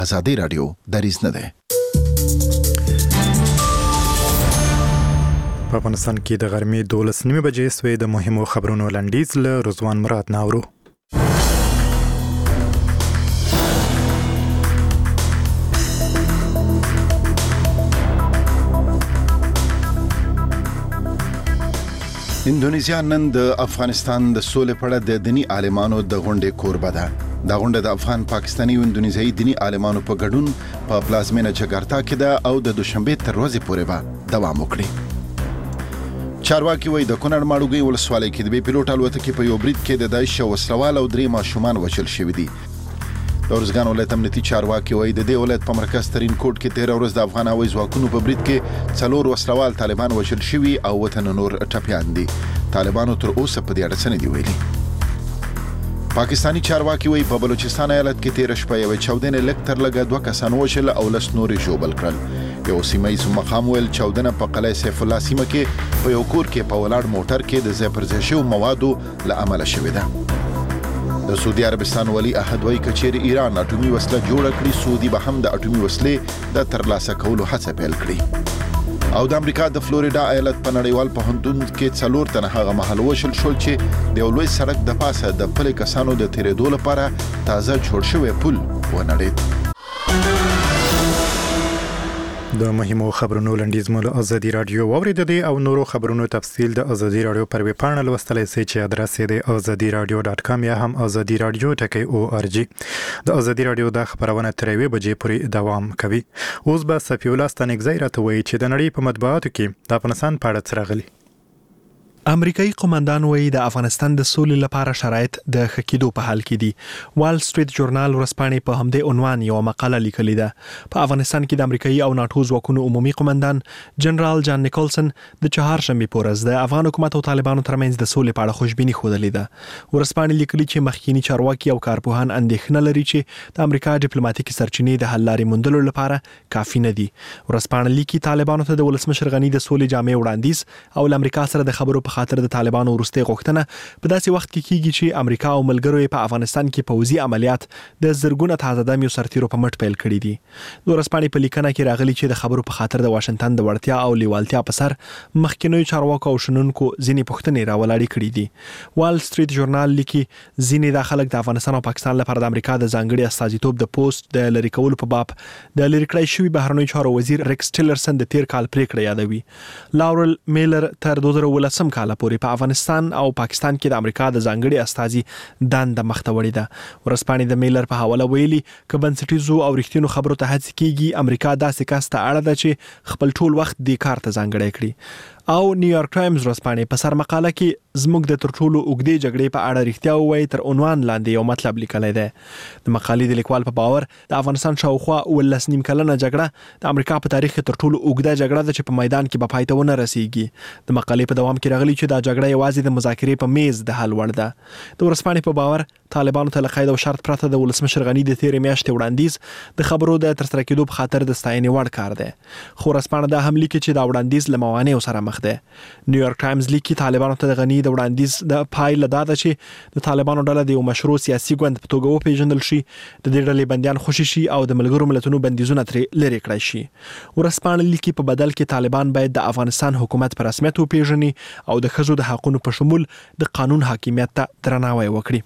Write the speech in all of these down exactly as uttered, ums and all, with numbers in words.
ازادي رادیو دریځ نه ده. په افغانستان کې د غرمې دولس نیمې بجې سوې د مهمو خبرونو لنډیز له رضوان مراد ناورو. اندونیزیا نن د افغانستان د سولې په اړه د دینی عالمانو د غونډې کوربه ده. دا غونډه د افغان پاکستاني او اندونیزیایي دینی عالمانو په ګډون په پلازمینه جکارتا کې ده او د دوشنبه تر ورځې پورې به دوام وکړي. چارواکي وایي د کونړ ماړوګي ولسوالۍ کې د بي پیلوټ الوتکې په یو برید کې د داعش وسلوال او درې ماشومان وژل شوي دي. د ارزګان ولایت امنیتي چارواکي وایي د دې ولایت په مرکز ترین کوټ کې تیر ورځ د افغان هوایي ځواکونو په برید کې څلور وسلوال طالبان وژل شوي او وطن نور ټپيان دي. طالبانو تر اوسه په دې اړه څه نه دي ویلي. پاکستانی چارواکي وایي په بلوچستان ایالت کې تیر شپه یو چاودنه لکتر لګا دوه کسان وژل او لس نورې ژوبل کړل. یو سیمایي مقام ویل چاودنه په قلعه سیف الله سیمه کې په یو کور کې په ولاړ موټر کې د ځای پر ځای شویو موادو له امله شوې ده. د سعودي عربستان ولی عهد وایي که چیرې ایران اټومي وسله جوړه کړي سعودي به هم د اټومي وسلې د ترلاسه کولو هڅه پیل کړي. او د امریکا د فلوریډا ایالت په نړیوال پوهنتون کې څلور تنه هغه مهال وشل شول چې د یو لوی سړک د پاسه د پلي کسانو د تیرېدو لپاره تازه جوړ شوی پل ونړېد. د مهمو خبرونو لنډیز مو له ازادي رادیو واوریدئ او نورو خبرونو تفصیل د ازادي رادیو پر ویب پاڼه لوستلی شئ چې ادرس یې د ازادي رادیو ډاټ کام یا هم ازادي رادیو ټکی او ار جی. د ازادي رادیو د خبرونه تر یوې بجې پورې دوام کوي. اوس به صفی الله ستانکزی راته وایي چې د نړۍ په مطبوعاتو کې د افغانستان په اړه څه راغلي. امریکایي قومندان وایي د افغانستان د سولې لپاره شرایط د ښه کېدو په حال کې دي. وال سټریټ ژورنال ورځپاڼې په همدې عنوان یو مقاله لیکلې ده. په افغانستان کې د امریکایي او ناټو ځواکونو عمومي قومندان جنرال جان نیکولسن د چهارشنبې په ورځ د افغان حکومت او طالبانو ترمنځ د سولې په اړه خوشبیني ښودلې ده. ورځپاڼې لیکلي چې مخکینی چارواکي او کارپوهان اندېښنه لري چې د امریکا ډیپلوماټیکي سرچینې د حل لارې موندلو لپاره کافي نه دي. ورځپاڼه لیکي طالبانو ته د ولسمشر غني د سولې جامع وړاندیز او د امریکا سره د خبرو خاطر د طالبانو وروستي غوښتنه په داسې وخت کې کیږي چې امریکا او ملګرو په افغانستان کې پوځي عملیات د زرګونه تازه دمیو سرتیرو په مټ پیل کړي دي. د ورځپاڼې په لیکنه کې راغلي چې د خبرو په خاطر د واشنگټن د وړتیا او لیوالتیا په سر مخکینیو چارواکو او شنونکو ځینې پوښتنې راولاړې کړي دي. وال سټریټ ژورنال لیکي ځینې د خلک د افغانستان او پاکستان لپاره د امریکا د ځانګړي استازیتوب د پوسټ د لری کولو په باب د لری کړی شوی بهرنیو چارو وزیر ریکس ټیلرسن د تیر کال پریکړه یادوي. لاورل میلر تر دوه زره ولسم کال پورې په افغانستان او پاکستان کې د امریکا د ځانګړي استازي دنده مخته وړې ده. ورځپاڼې د میلر په حواله ویلي که بنسټیزو او رښتینو خبرو ته هڅه کیږي امریکا داسې کس ته اړه ده چې خپل ټول وخت دې کار ته ځانګړی کړي. او نیویارک ټایمز ورځپاڼې په سر مقاله کې زموږ د تر ټولو اوږدې جګړې په اړه رښتیا ووایي تر عنوان لاندې یو مطلب لیکلی دی. د مقالې د لیکوال په باور د افغانستان شاوخوا اوولس نیم کلنه جګړه د امریکا په تاریخ کې تر ټولو اوږده جګړه ده چې په میدان کې به پای ته ونه رسیږي. د مقالې په دوام کې راغلي چې دا جګړه یوازې د مذاکرې په میز د حل وړ ده. د ورځپاڼې په باور طالبانو ته له قید او شرط پرته د ولسمشر غني د تیرې میاشتې وړاندیز د خبرو د ترسره کېدو په خاطر د ستاینې وړ کار دی. خو ورځپاڼه دا هم لیکي چې دا وړاندیز له موانعو سره مخ دی. نیویارک ټایمز لیکي طالبانو ته د غني د وړاندیز د پایله دا ده چې د طالبانو ډله د یو مشروع سیاسي ګوند په توګه وپېژندل شي، د دې ډلې بندیان خوشي شي او د ملګرو ملتونو بندیزونه ترې لرې کړای شي. ورځپاڼه لیکي په بدل کې طالبان باید د افغانستان حکومت په رسمیت وپېژني او د ښځو د حقونو په شمول د قانون حاکمیت ته درناوی وکړي.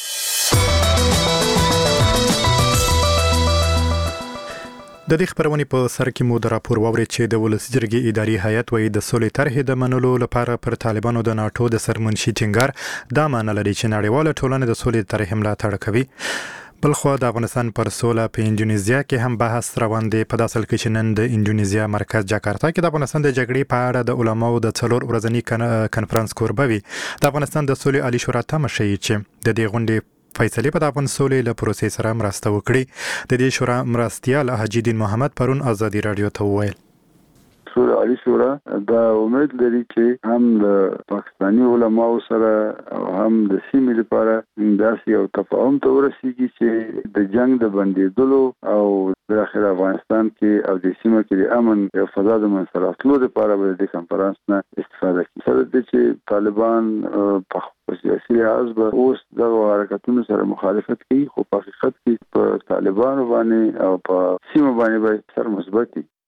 د دې خبرونې په سر کې مو د راپور واورید چې د ولسي جرګې اداري هیئت وایي د سولې طرحې د منلو لپاره پر طالبانو د ناټو د سرمنشي ټینګار دا معنی لري چې نړیواله ټولنه د سولې طرحې ملاتړ کوي. بلخو د افغانستان پر سوله په اندونیزیا کې هم بحث روان دی. په داسې حال کې چې نن د اندونیزیا مرکز جاکارتا کې د افغانستان د جګړې په اړه د علماو د څلور ورځني کنفرانس کوربه وي. د افغانستان د سولې عالی شورا تمه ښیي چې د دې غونډې فیصلې په د افغان سولې له پروسې سره مرسته وکړي. د دې شورا مرستیال حاجي دین محمد پرون ازادي رادیو ته وویل اصول عالی شورا دا امید لري چې هم د پاکستاني علماو سره او هم د سیمې لپاره داسې یو تفاهم ته ورسیږي چې د جنگ د بندیدلو او د اخر افغانستان کې او د سیمه کې د امن او فضا د منصراتلو لپاره به د کنفرانس نه استفاده کیږي. سره د چې طالبان په سیاسي لحاظ به اوس د حرکتونو سره مخالفت کوي، خو په حقیقت کې په طالبانو باندې او په سیمه باندې به سر مثبت دي.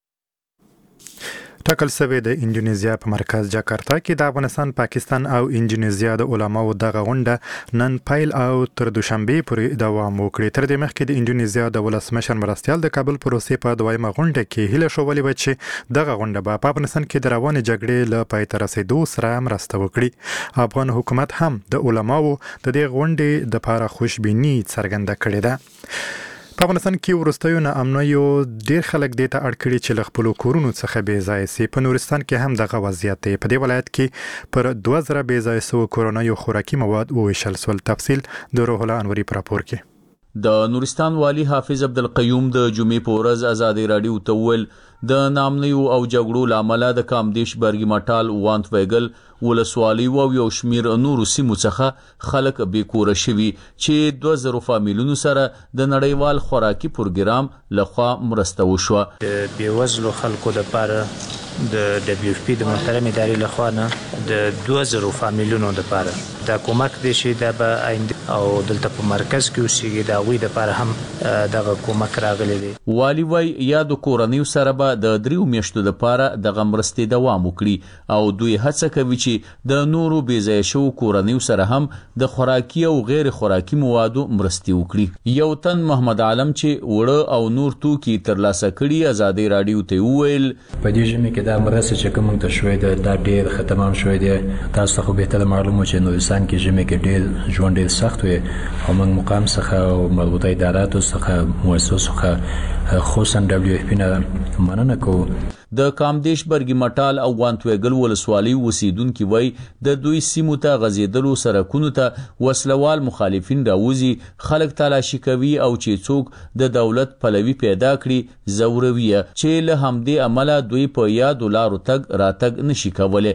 ټاکل شوی د انډونیزیا په مرکز جاکارتا کې د افغانستان، پاکستان او انډونیزیا د علماو دغه غونډه نن پیل او تر دوشنبه پورې دوام وکړي. تر دې مخکې د انډونیزیا د ولسمشر مرستیال د کابل پروسې په دویمه غونډه کې هیله شولې و چې دغه غونډه به په افغانستان کې د روانې جګړې له پای ته رسیدو سره مرسته وکړي. افغان حکومت هم د علماو د دې غونډې د لپاره خوشبیني څرګنده کړې ده. په افغانستان کې وروستیو ناامنیو ډیر خلک دې ته اړ کړي چې له خپلو کورونو څخه بې ځایه سي. په نورستان کې هم دغه وضعیت دی. په دې ولایت کې پر دوه زره بې ځایه سوو کورنیو خوراکي مواد وویشل سول. تفصیل د روح الله انوري په راپور کې. د نورستان والی حافظ عبدالقیوم د جمعې په ورځ ازادي راډیو ته وویل د نامنیو او جګړو له امله د کامدیش برګي مټال وانت ویګل ولسوالي او یو شمیر نورو سیمو څخه خلک بې کوره شوي چې دوه زره فامیلونو سره د نړیوال خوراکي پروګرام لخوا مرسته وشوه. د بېوزلو خلکو لپاره د دبلیو اف پی د محترم ادارې لخوا نه د دوه زره فامیلونو لپاره دا کومک دی چې دا به آینده او دلته په مرکز کې اوسېږي د هغوی لپاره هم دغه کومک راغلی دی. والي وایي یا د کورنیو سره به د دریو میاشتو لپاره دغه مرستې دوام وکړي او دوی هڅه کوي چې د نورو بې ځایه شوو کورنیو سره هم د خوراکي او غیر خوراکي موادو مرستې وکړي. یو تن محمد عالم چې وړه او نور توکي ترلاسه کړي ازادي راډیو ته وویل په دې ژمي کې دا مرسته چې کوم ته شوې ده دا ډېر ختمام شوې ده. تاسو خو به ته معلومه چې نورستان کې ژمي کې ډېر ژوند ډېر سخت وي او موږ مقام څخه او مربوطه اداراتو څخه مؤسسو څخه خصوصا دبلیو اف پی نه مننه کوو. د کامدیش برګي مټال او وانت ویګل ولسوالي اوسیدونکو وای د دوی سیمو ته غزیدلو سرکونو ته وسلوال مخالفین راوځي، خلک تلاشي کوي او چې څوک د دولت پلوي پیدا کړي زوروي چې له همدې عمله دوی په یادو لارو تګ راتګ نشي کولای.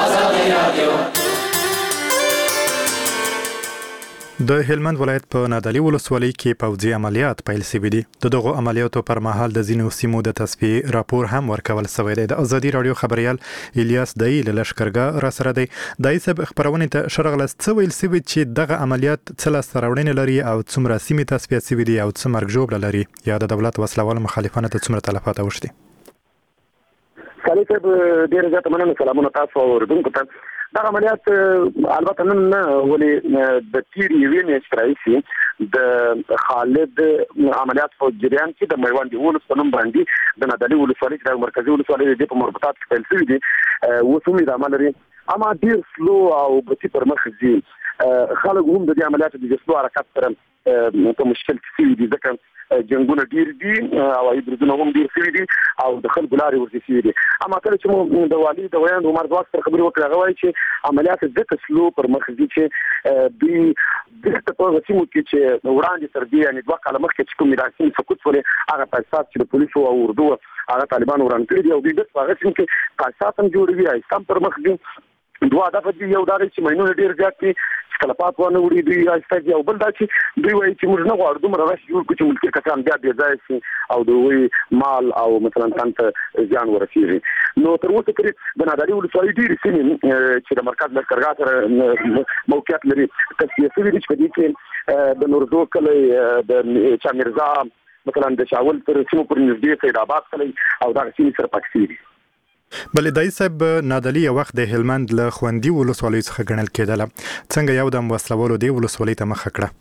د هلمند ولایت په نادعلي ولسوالۍ کې پوځي عملیات پیل شوي دي. د دغو عملیاتو پر مهال د ځینو سیمو د تصفیې راپور هم ورکول شوی دی. د ازادي راډیو خبريال الیاس دای له لشکرګاه را سره دی. دای صاحب خبرونه ته شرغلس څه ویل شوی چې دغه عملیات څه لاس راوړنې لري او څومره سیمې تصفیه شوي دي او څه مرګ ژوبله لري یا د دولت وسلوال مخالفانو ته څومره تلفات اوښتي. کله چې ډیر زیات مننه سلامونه تاسو اوردونکو ته. دا عملیات البته نن نه ولې د تیر یوې میاشتې راهیسې د خالد عملیات په جریان کې د میوند ولس په نوم باندې د نادعلي ولسوالۍ د مرکزي ولسوالۍ د په مربوطات کې پیل شوي دي. اوس هم د عمل لري اما ډیر سلو او بتی پر مخ ځي. خلک هم د دې عملیاتو د جسلو حرکت سره په مشکل کې دي ځکه جنگونه ډیر دي او ایدرونه هم ډیر شوي دي او د خلکو لارې ورته شوي دي. اما کله چې مو د والي د ویاند عمر ځواک سره خبرې وکړې هغه وایي چې عملیات ځکه سلو پر مخ ځي چې دوی دلته په سیمو کې چې وړاندې تر دې یعنې دوه کاله مخکې چې کوم میراثي سقوط ولې هغه تاسیسات چې د پولیسو او اردو هغه طالبان وران کړي دي او دوی دلته هغه سیمو کې تاسیسات هم جوړوي اسلام پر مخ دي. دوه هدف دي یو دا چې مینونه ډیر زیات دي کلپات ونه وړي دوی راځي او بل دا چې دوی وایي چې موږ نه غواړو دومره راشي جوړ کړو چې ملکي کسان بیا بې ځایه شي او دوی مال او مثلا تن ته زیان ورسېږي. نو تر اوسه پورې د نادعلي ولسوالۍ ډېرې سیمې چې د مرکز لښکرګاه سره موقعیت لري تصفیه شوي دي چې په دې کې د نورزو کلی د چا میرزا مثلا د شاول تر سیمو پورې نږدې سید آباد کلی او دغه سیمې سره پاک شوي دي. بلې دای صاحب نادعلي یو وخت د هلمند له خوندي ولسوالۍ څخه ګڼل کېدله، څنګه یو دم وسلوالو دې ولسوالۍ ته مخه کړه؟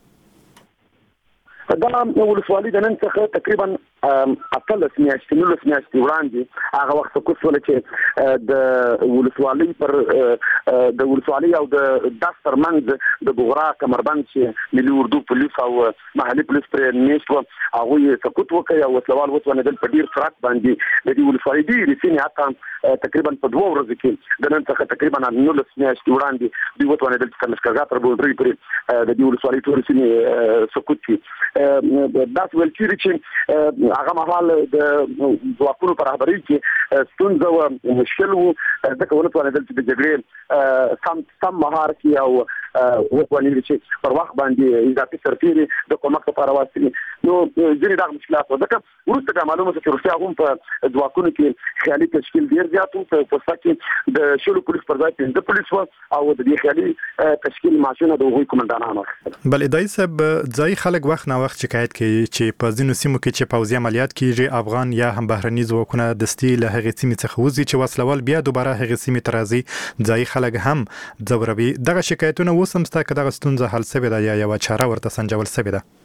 دا ولسوالۍ د نن څخه تقریبا اتلس میاشتې نولس میاشتې وړاندې هغه وخت سقوط شوله چې د ولسوالۍ پر د ولسوالۍ او د داس ترمنځ د بغرا کمربند چې ملي اردو پولیس او محلي پولیس پرې میشت وو هغوی سقوط وکړ او وسلوال وتوانېدل په ډېر سرعت باندې د دې ولسوالۍ ډېرې سیمې حتی تقریبا په دوه ورځو کې د نن څخه تقریبا نولس میاشتې وړاندې دوی وتوانېدل چې لښکرګاه تر بونډرۍ پورې د دې ولسوالۍ ټولې سیمې سقوط کړي. داس ویل کیږي چې هغه مهال د ځواکونو پر رهبرۍ کې ستونزه او مشکل وو ځکه ونه توانېدل چې د جګړې سم سم مهار کې او وکړي چې پر وخت باندې اضافي سرتیري د کومک لپاره واسطي نو ځینې دا مشکلات وکړه ورسته د معلومه چې روسیا هم په ځواکونو کې خیالي تشکیل ډیر زیات وو په پوسټ کې د شلو پولیس پر ځای د پولیس او د دې خیالي تشکیل ماشونه د هغوی کمانډانانو بل ادای صاحب ځای خلک وخت نه وخت شکایت کوي چې په ځینو سیمو کې چې پوځي عملیات کیږي افغان یا هم بهرني ځواکونه دستي له هغې سیمې څخه وځي چې وسلوال بیا دوباره هغې سیمې ته راځي ځای خلک هم ځوروي دغه شکایتونه اوس هم ستا که دغه ستونزه حل شوې ده یا یوه چاره ورته سنجول شوې ده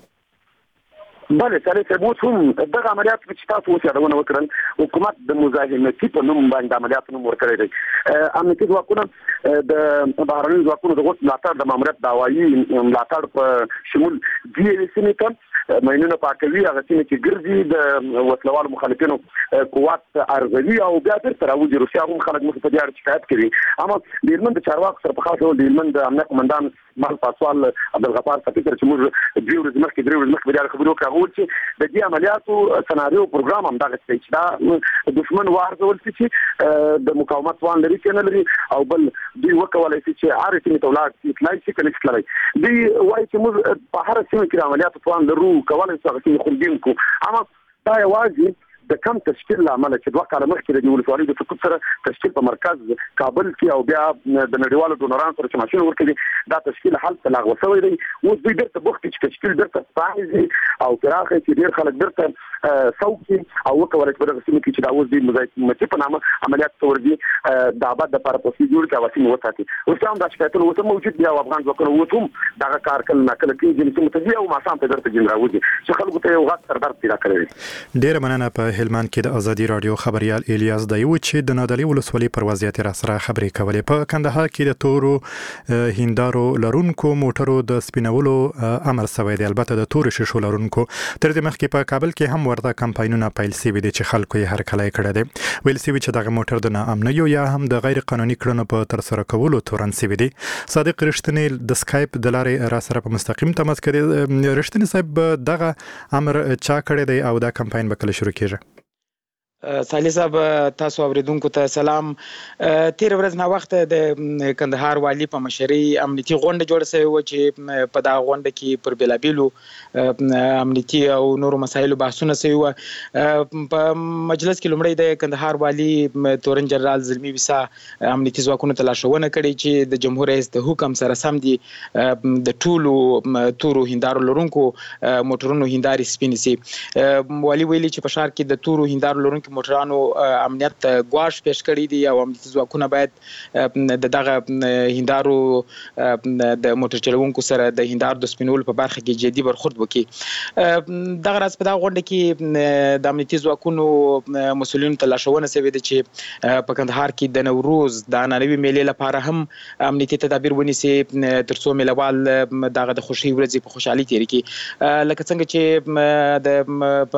بله سړی صاحب اوس هم دغه عملیات چې تاسو اوس یادونه وکړل حکومت د مزاحمتي په نوم باندې عملیات نوم ورکړی دی امنیتي ځواکونه د بهرنیو ځواکونو د غوښتنې ملاتړ د ماموریت دعوایي ملاتړ په شمول دې یوې سیمې ته ماینونه پاکوي هغه سیمې چې ګرځي د وسلوالو مخالفینو قوت ارزوي او بیا بیرته راوځي روسیا هم خلک مخې په دې اړه شکایت کوي اما د هلمند د چارواکو سره په خاص ډول د هلمند د امنیت قمندان مال پاسوال عبدالغفار سفیر چې موږ دوی ورځې مخکې درې ورځې مخکې په دې اړه خبرې وکړو هغه چې د دې عملیاتو سناریو پروګرام هم دغه څه چې دا دښمن وارزول چې د مقاومت وان لري چې نه لري او بل دوی وکولای شي چې هر څه ته ولاړ شي تلای شي کله چې تلای دوی وایي چې موږ په هر څه کې عملیاتو پلان لرو کولای شو چې خوندین کو اما دا یوازې د کم تشکیل لامل چې دوه کاله مخکې د ولسوالۍ د سقوط سره تشکیل په مرکز کابل کې او بیا د نړیوالو ډونرانو سره چې ماشين ورکړي دا تشکیل حل ته لغوه شوی دی اوس دوی درته بوخت چې تشکیل درته پاهي او پراخه چې ډیر خلک درته څوکي او وکولای چې دغه سیمه کې چې دا اوس دوی مزایمتي په نامه عملیات تورځي د آباد د لپاره پروسیجر کې واسي وساتي اوس هم دا شکایتونه اوس موجود دي او افغان ځواکونه اوس هم دغه کار کله ناکله کوي چې متدي او ماسام په درته جنراوي چې خلکو ته یو غټ سردار پیدا کړی ډیر مننه په هلمند کې د ازادي رادیو خبريال الیاس دایو چې د نادعلي ولسوالۍ پر وضعیت را سره خبرې کولې په کندهار کې د تورو هندارو لرونکو موټرو د سپینولو امر شوی دی البته د تورو شیشو لرونکو تر دې مخکې په کابل کې هم ورته کمپاینونه پیل شوي دي چې خلکو یې هر کله کړی دی ویل شوی چې دغه موټر د ناامنیو یا هم د غیر قانوني کړنو په تر سره کولو تورن شوی دی صادق رښتینی د سکایپ د لارې را سره په مستقیم تماس کړي رښتینی صاحب دغه امر چا کړی دی او دا کمپاین به کله شروع کیږي سالي صاحب تاسو اوریدونکو ته سلام تیر ورځ نه وخت د کندهار والی په مشرۍ امنیتي غونډه جوړه شوې و چې په دا غونډه کې پر بلابیلو امنیتي او نورو مسایلو بحثونه شوي و په مجلس کې لومړی د کندهار والی تورن جنرال زلمی ویسا امنیتي ځواکونو ته لارښوونه کړې چې د جمهور رئیس د حکم سره سم دي د ټولو تورو هندارو لرونکو موټرونو هنداري سپینې سي والی ویلي چې په ښار کې د تورو هندارو لرونکو موټرانو امنیت غواړ پېښ کړی دی او امنیتي ځواکونه باید د دغه هندارو د موټر چلوونکو سره د هندارو د سپینولو په برخه کې جدي برخورد وکړي دغه راز په دغه غونډه کې د امنیتي ځواکونو مسؤلینو ته لارښوونه شوې ده چې په کندهار کې د نوروز د عنعنوي میلې لپاره هم امنیتي تدابیر ونیسي تر څو میلهوال دغه د خوښۍ ورځې په خوشحالۍ تېرې کړي لکه څنګه چې د